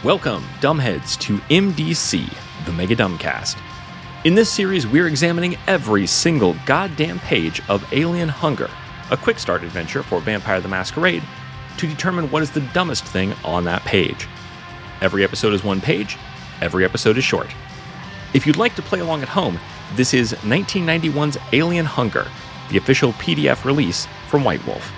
Welcome, dumbheads, to MDC, the Mega Dumbcast. In this series, we're examining every single goddamn page of Alien Hunger, a quick start adventure for Vampire the Masquerade, to determine what is the dumbest thing on that page. Every episode is one page, every episode is short. If you'd like to play along at home, this is 1991's Alien Hunger, the official PDF release from White Wolf.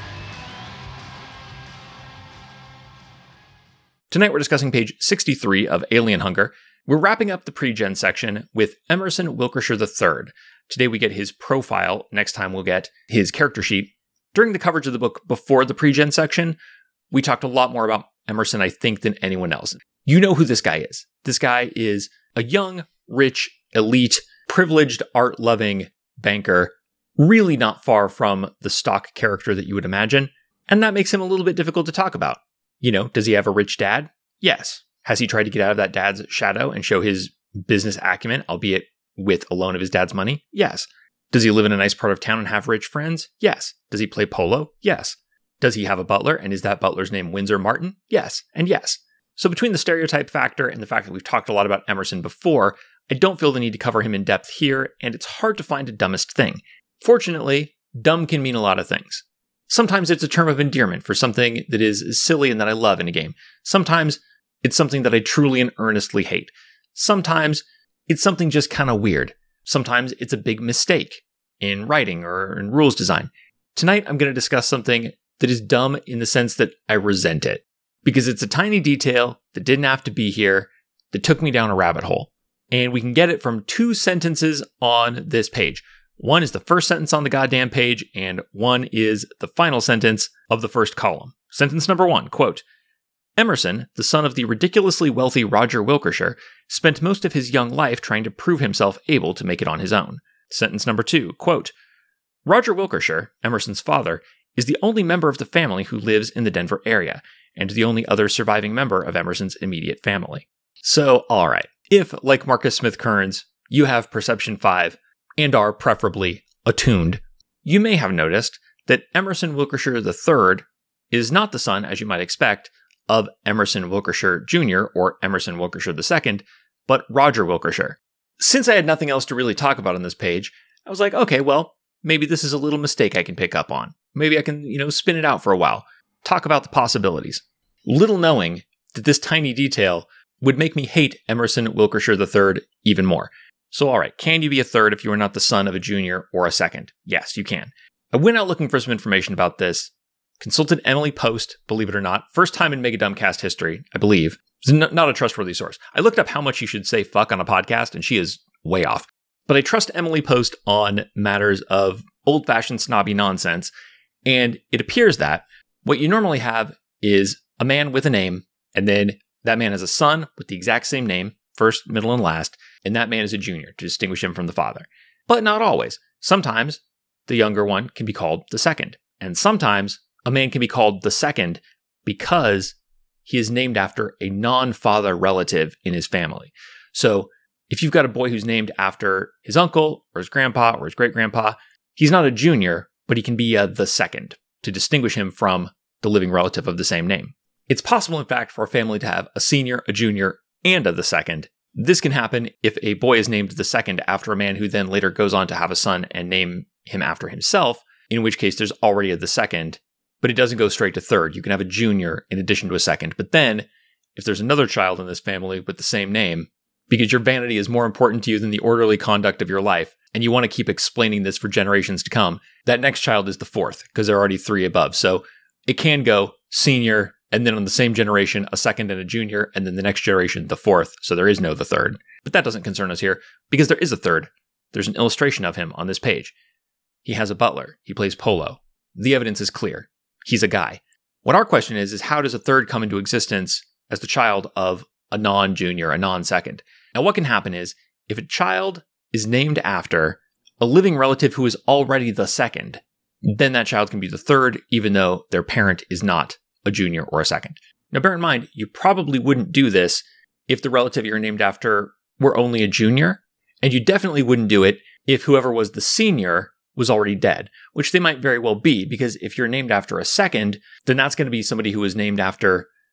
Tonight we're discussing page 63 of Alien Hunger. We're wrapping up the pre-gen section with Emerson Wilkershire III. Today we get his profile, next time we'll get his character sheet. During the coverage of the book before the pre-gen section, we talked a lot more about Emerson, I think, than anyone else. You know who this guy is. This guy is a young, rich, elite, privileged, art-loving banker, really not far from the stock character that you would imagine, and that makes him a little bit difficult to talk about. You know, does he have a rich dad? Yes. Has he tried to get out of that dad's shadow and show his business acumen, albeit with a loan of his dad's money? Yes. Does he live in a nice part of town and have rich friends? Yes. Does he play polo? Yes. Does he have a butler, and is that butler's name Windsor Martin? Yes, and yes. So between the stereotype factor and the fact that we've talked a lot about Emerson before, I don't feel the need to cover him in depth here, and it's hard to find a dumbest thing. Fortunately, dumb can mean a lot of things. Sometimes it's a term of endearment for something that is silly and that I love in a game. Sometimes it's something that I truly and earnestly hate. Sometimes it's something just kind of weird. Sometimes it's a big mistake in writing or in rules design. Tonight, I'm going to discuss something that is dumb in the sense that I resent it, because it's a tiny detail that didn't have to be here, that took me down a rabbit hole. And we can get it from two sentences on this page. One is the first sentence on the goddamn page, and one is the final sentence of the first column. Sentence number one, quote, Emerson, the son of the ridiculously wealthy Roger Wilkershire, spent most of his young life trying to prove himself able to make it on his own. Sentence number two, quote, Roger Wilkershire, Emerson's father, is the only member of the family who lives in the Denver area, and the only other surviving member of Emerson's immediate family. So, alright, if, like Marcus Smith Kearns, you have Perception 5, and are preferably attuned, you may have noticed that Emerson Wilkershire III is not the son, as you might expect, of Emerson Wilkershire Jr. or Emerson Wilkershire II, but Roger Wilkershire. Since I had nothing else to really talk about on this page, I was like, okay, well, maybe this is a little mistake I can pick up on. Maybe I can, spin it out for a while. Talk about the possibilities. Little knowing that this tiny detail would make me hate Emerson Wilkershire III even more. So, all right, can you be a third if you are not the son of a junior or a second? Yes, you can. I went out looking for some information about this, consulted Emily Post, believe it or not, first time in Mega Dumbcast history, I believe. It's not a trustworthy source. I looked up how much you should say fuck on a podcast, and she is way off. But I trust Emily Post on matters of old-fashioned snobby nonsense, and it appears that what you normally have is a man with a name, and then that man has a son with the exact same name, first, middle, and last, and that man is a junior to distinguish him from the father. But not always. Sometimes the younger one can be called the second, and sometimes a man can be called the second because he is named after a non-father relative in his family. So if you've got a boy who's named after his uncle or his grandpa or his great-grandpa, he's not a junior, but he can be the second to distinguish him from the living relative of the same name. It's possible, in fact, for a family to have a senior, a junior, and the second. This can happen if a boy is named the second after a man who then later goes on to have a son and name him after himself, in which case there's already the second, but it doesn't go straight to third. You can have a junior in addition to a second. But then, if there's another child in this family with the same name, because your vanity is more important to you than the orderly conduct of your life, and you want to keep explaining this for generations to come, that next child is the fourth, because there are already three above. So it can go senior, and then on the same generation, a second and a junior, and then the next generation, the fourth. So there is no the third. But that doesn't concern us here, because there is a third. There's an illustration of him on this page. He has a butler. He plays polo. The evidence is clear. He's a guy. What our question is how does a third come into existence as the child of a non-junior, a non-second? Now, what can happen is, if a child is named after a living relative who is already the second, then that child can be the third, even though their parent is not a junior or a second. Now, bear in mind, you probably wouldn't do this if the relative you're named after were only a junior, and you definitely wouldn't do it if whoever was the senior was already dead, which they might very well be, because if you're named after a second, then that's going to be somebody who was named after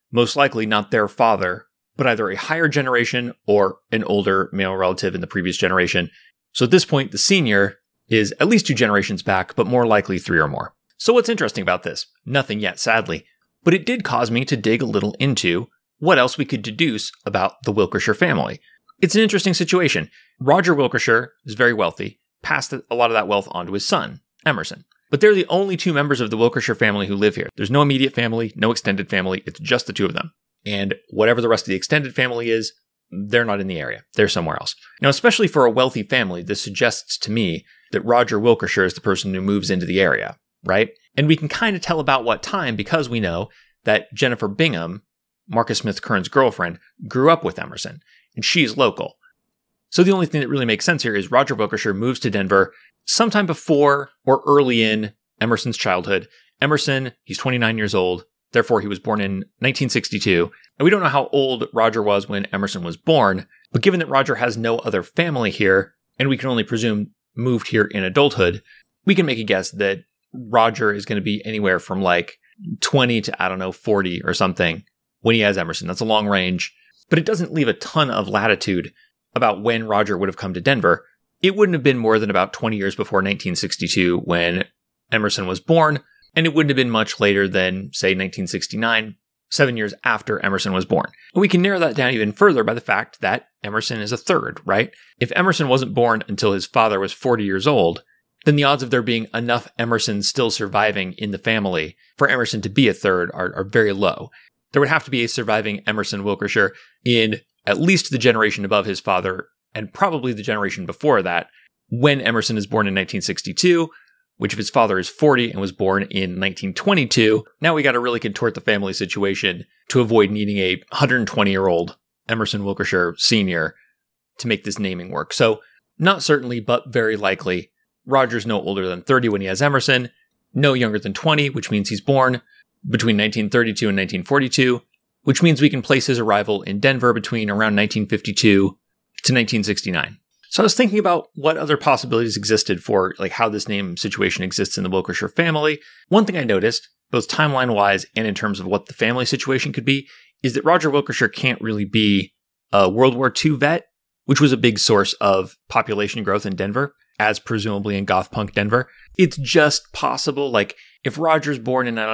most likely not their father, but either a higher generation or an older male relative in the previous generation. So at this point, the senior is at least 2 generations back, but more likely 3 or more. So what's interesting about this? Nothing yet, sadly. But it did cause me to dig a little into what else we could deduce about the Wilkershire family. It's an interesting situation. Roger Wilkershire is very wealthy, passed a lot of that wealth on to his son, Emerson. But they're the only 2 members of the Wilkershire family who live here. There's no immediate family, no extended family. It's just the 2 of them. And whatever the rest of the extended family is, they're not in the area. They're somewhere else. Now, especially for a wealthy family, this suggests to me that Roger Wilkershire is the person who moves into the area, right? And we can kind of tell about what time because we know that Jennifer Bingham, Marcus Smith Kern's girlfriend, grew up with Emerson, and she's local. So the only thing that really makes sense here is Roger Wilkershire moves to Denver sometime before or early in Emerson's childhood. Emerson, he's 29 years old. Therefore, he was born in 1962. And we don't know how old Roger was when Emerson was born. But given that Roger has no other family here, and we can only presume moved here in adulthood, we can make a guess that Roger is going to be anywhere from like 20 to, 40 or something when he has Emerson. That's a long range. But it doesn't leave a ton of latitude about when Roger would have come to Denver. It wouldn't have been more than about 20 years before 1962 when Emerson was born. And it wouldn't have been much later than, say, 1969, 7 years after Emerson was born. And we can narrow that down even further by the fact that Emerson is a third, right? If Emerson wasn't born until his father was 40 years old, then the odds of there being enough Emersons still surviving in the family for Emerson to be a third are very low. There would have to be a surviving Emerson Wilkershire in at least the generation above his father, and probably the generation before that, when Emerson is born in 1962, which if his father is 40 and was born in 1922, now we got to really contort the family situation to avoid needing a 120-year-old Emerson Wilkershire Sr. to make this naming work. So not certainly, but very likely, Roger's no older than 30 when he has Emerson, no younger than 20, which means he's born between 1932 and 1942, which means we can place his arrival in Denver between around 1952 to 1969. So I was thinking about what other possibilities existed for like how this name situation exists in the Wilkershire family. One thing I noticed, both timeline-wise and in terms of what the family situation could be, is that Roger Wilkershire can't really be a World War II vet, which was a big source of population growth in Denver, as presumably in goth punk Denver. It's just possible, like if Roger's born in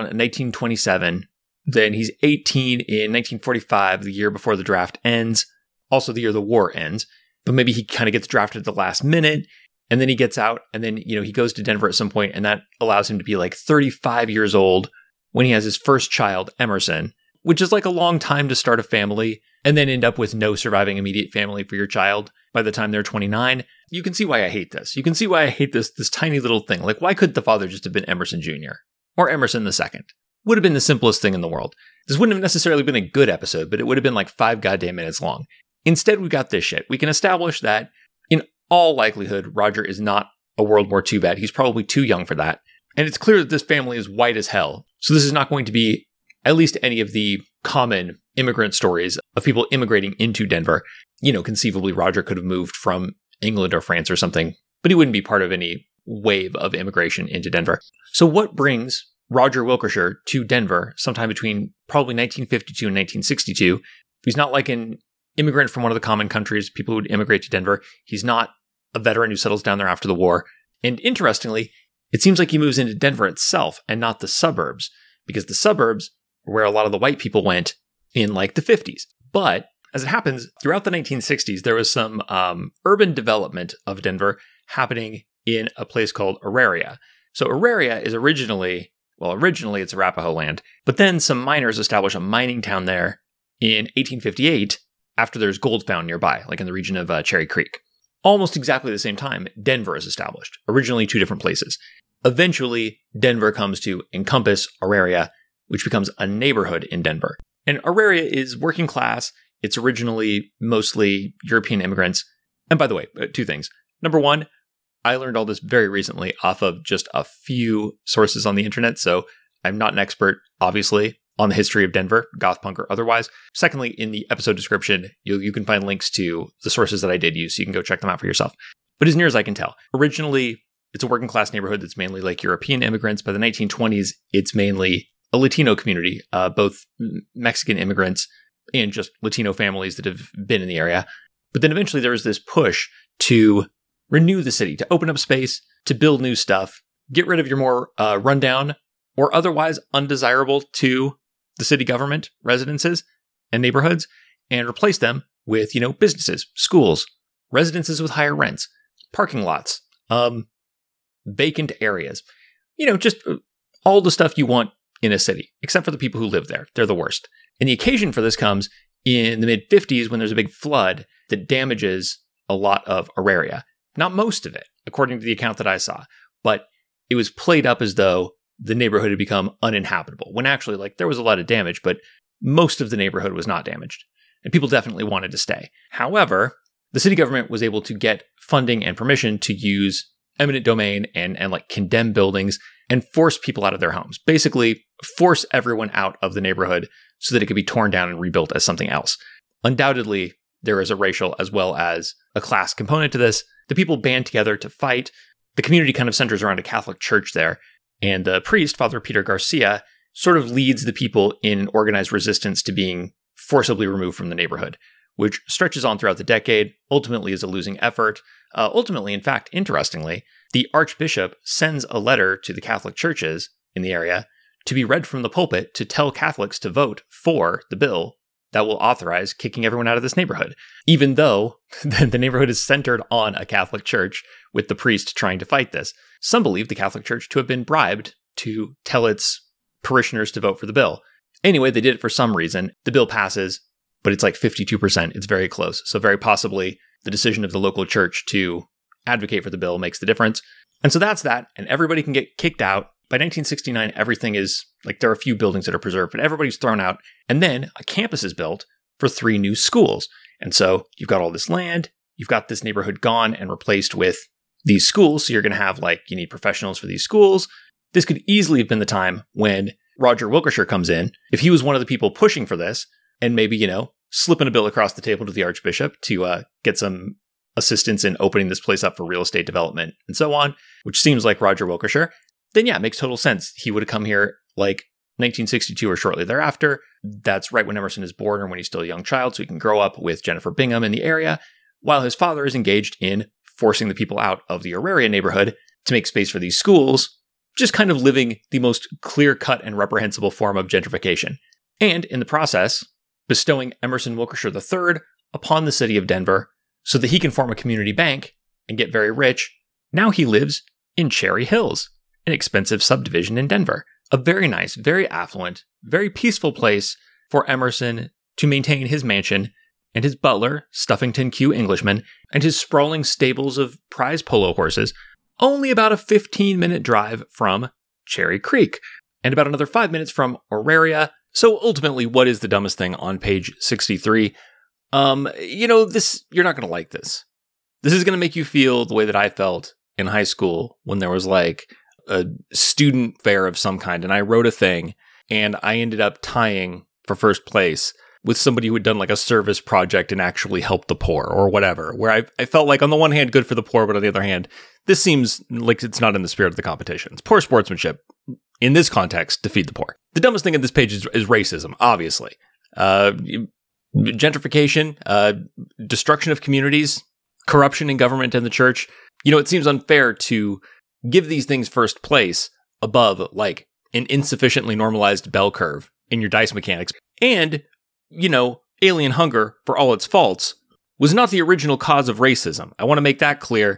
1927, then he's 18 in 1945, the year before the draft ends, also the year the war ends. But maybe he kind of gets drafted at the last minute, and then he gets out, and then, he goes to Denver at some point, and that allows him to be like 35 years old when he has his first child, Emerson, which is like a long time to start a family, and then end up with no surviving immediate family for your child by the time they're 29. You can see why I hate this. You can see why I hate this tiny little thing. Like, why couldn't the father just have been Emerson Jr. or Emerson II? Would have been the simplest thing in the world. This wouldn't have necessarily been a good episode, but it would have been like 5 goddamn minutes long. Instead, we got this shit. We can establish that, in all likelihood, Roger is not a World War II vet. He's probably too young for that. And it's clear that this family is white as hell. So this is not going to be at least any of the common immigrant stories of people immigrating into Denver. Conceivably, Roger could have moved from England or France or something, but he wouldn't be part of any wave of immigration into Denver. So what brings Roger Wilkershire to Denver sometime between probably 1952 and 1962? He's not like an immigrant from one of the common countries, people who would immigrate to Denver. He's not a veteran who settles down there after the war. And interestingly, it seems like he moves into Denver itself and not the suburbs, because the suburbs are where a lot of the white people went in like the 50s. But as it happens, throughout the 1960s, there was some urban development of Denver happening in a place called Auraria. So Auraria is originally it's Arapaho land, but then some miners established a mining town there in 1858 after there's gold found nearby, like in the region of Cherry Creek. Almost exactly the same time, Denver is established, originally 2 different places. Eventually, Denver comes to encompass Auraria, which becomes a neighborhood in Denver. And Auraria is working class. It's originally mostly European immigrants. And by the way, 2 things. Number 1, I learned all this very recently off of just a few sources on the internet, so I'm not an expert, obviously, on the history of Denver, goth punk or otherwise. Secondly, in the episode description, you can find links to the sources that I did use, so you can go check them out for yourself. But as near as I can tell, originally, it's a working class neighborhood that's mainly like European immigrants. By the 1920s, it's mainly a Latino community, both Mexican immigrants and just Latino families that have been in the area. But then eventually there was this push to renew the city, to open up space, to build new stuff, get rid of your more rundown or otherwise undesirable to the city government residences and neighborhoods, and replace them with, businesses, schools, residences with higher rents, parking lots, vacant areas, just all the stuff you want in a city, except for the people who live there. They're the worst. And the occasion for this comes in the mid-50s when there's a big flood that damages a lot of Auraria. Not most of it, according to the account that I saw, but it was played up as though the neighborhood had become uninhabitable, when actually, there was a lot of damage, but most of the neighborhood was not damaged, and people definitely wanted to stay. However, the city government was able to get funding and permission to use eminent domain and condemn buildings and force people out of their homes. Basically, force everyone out of the neighborhood so that it could be torn down and rebuilt as something else. Undoubtedly, there is a racial as well as a class component to this. The people band together to fight. The community kind of centers around a Catholic church there, and the priest, Father Peter Garcia, sort of leads the people in organized resistance to being forcibly removed from the neighborhood, which stretches on throughout the decade, ultimately is a losing effort. Ultimately, in fact, interestingly, the Archbishop sends a letter to the Catholic churches in the area to be read from the pulpit to tell Catholics to vote for the bill that will authorize kicking everyone out of this neighborhood, even though the neighborhood is centered on a Catholic church with the priest trying to fight this. Some believe the Catholic Church to have been bribed to tell its parishioners to vote for the bill. Anyway, they did it for some reason. The bill passes, but it's 52%. It's very close. So very possibly the decision of the local church to advocate for the bill makes the difference. And so that's that. And everybody can get kicked out. By 1969, everything is there are a few buildings that are preserved, but everybody's thrown out. And then a campus is built for 3 new schools. And so you've got all this land, you've got this neighborhood gone and replaced with these schools. So you're going to have you need professionals for these schools. This could easily have been the time when Roger Wilkershire comes in, if he was one of the people pushing for this, and maybe, slipping a bill across the table to the Archbishop to get some assistance in opening this place up for real estate development and so on, which seems like Roger Wilkershire, then yeah, it makes total sense. He would have come here 1962 or shortly thereafter. That's right when Emerson is born or when he's still a young child, so he can grow up with Jennifer Bingham in the area, while his father is engaged in forcing the people out of the Auraria neighborhood to make space for these schools, just kind of living the most clear-cut and reprehensible form of gentrification. And in the process, bestowing Emerson Wilkershire III upon the city of Denver so that he can form a community bank and get very rich. Now he lives in Cherry Hills, an expensive subdivision in Denver. A very nice, very affluent, very peaceful place for Emerson to maintain his mansion and his butler, Stuffington Q. Englishman, and his sprawling stables of prize polo horses, only about a 15-minute drive from Cherry Creek, and about another 5 minutes from Auraria. So ultimately, what is the dumbest thing on page 63? This, you're not going to like this. This is going to make you feel the way that I felt in high school when there was a student fair of some kind, and I wrote a thing, and I ended up tying for first place with somebody who had done a service project and actually helped the poor or whatever, where I felt on the one hand, good for the poor, but on the other hand, this seems like it's not in the spirit of the competition. It's poor sportsmanship. In this context, to feed the poor. The dumbest thing in this page is racism, obviously. Gentrification, destruction of communities, corruption in government and the church. It seems unfair to give these things first place above, an insufficiently normalized bell curve in your dice mechanics. And, alien hunger, for all its faults, was not the original cause of racism. I want to make that clear.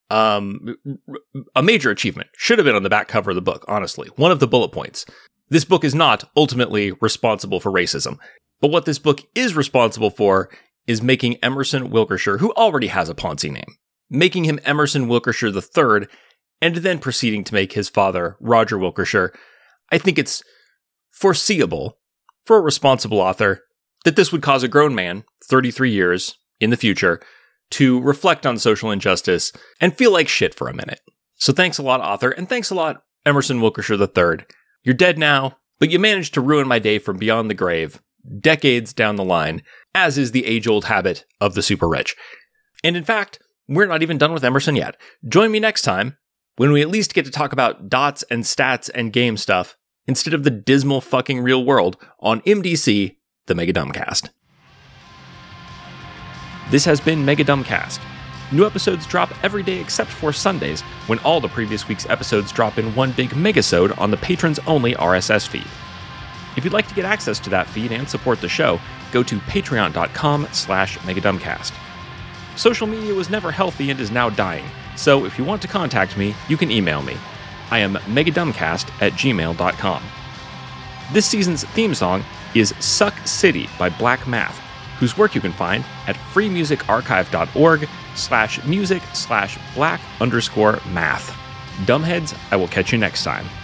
A major achievement. Should have been on the back cover of the book, honestly. One of the bullet points. This book is not ultimately responsible for racism. But what this book is responsible for is making Emerson Wilkershire, who already has a Ponzi name, making him Emerson Wilkershire III, and then proceeding to make his father, Roger Wilkershire. I think it's foreseeable for a responsible author that this would cause a grown man, 33 years in the future, to reflect on social injustice and feel like shit for a minute. So thanks a lot, author, and thanks a lot, Emerson Wilkershire III. You're dead now, but you managed to ruin my day from beyond the grave, decades down the line, as is the age-old habit of the super rich. And in fact, we're not even done with Emerson yet. Join me next time when we at least get to talk about dots and stats and game stuff instead of the dismal fucking real world on MDC, the Mega Dumbcast. This has been Mega Dumbcast. New episodes drop every day except for Sundays, when all the previous week's episodes drop in one big megasode on the patrons-only RSS feed. If you'd like to get access to that feed and support the show, go to patreon.com/megadumbcast. Social media was never healthy and is now dying, so if you want to contact me, you can email me. I am megadumbcast@gmail.com. This season's theme song is Suck City by Black Math, whose work you can find at freemusicarchive.org/music/black_math. Dumbheads, I will catch you next time.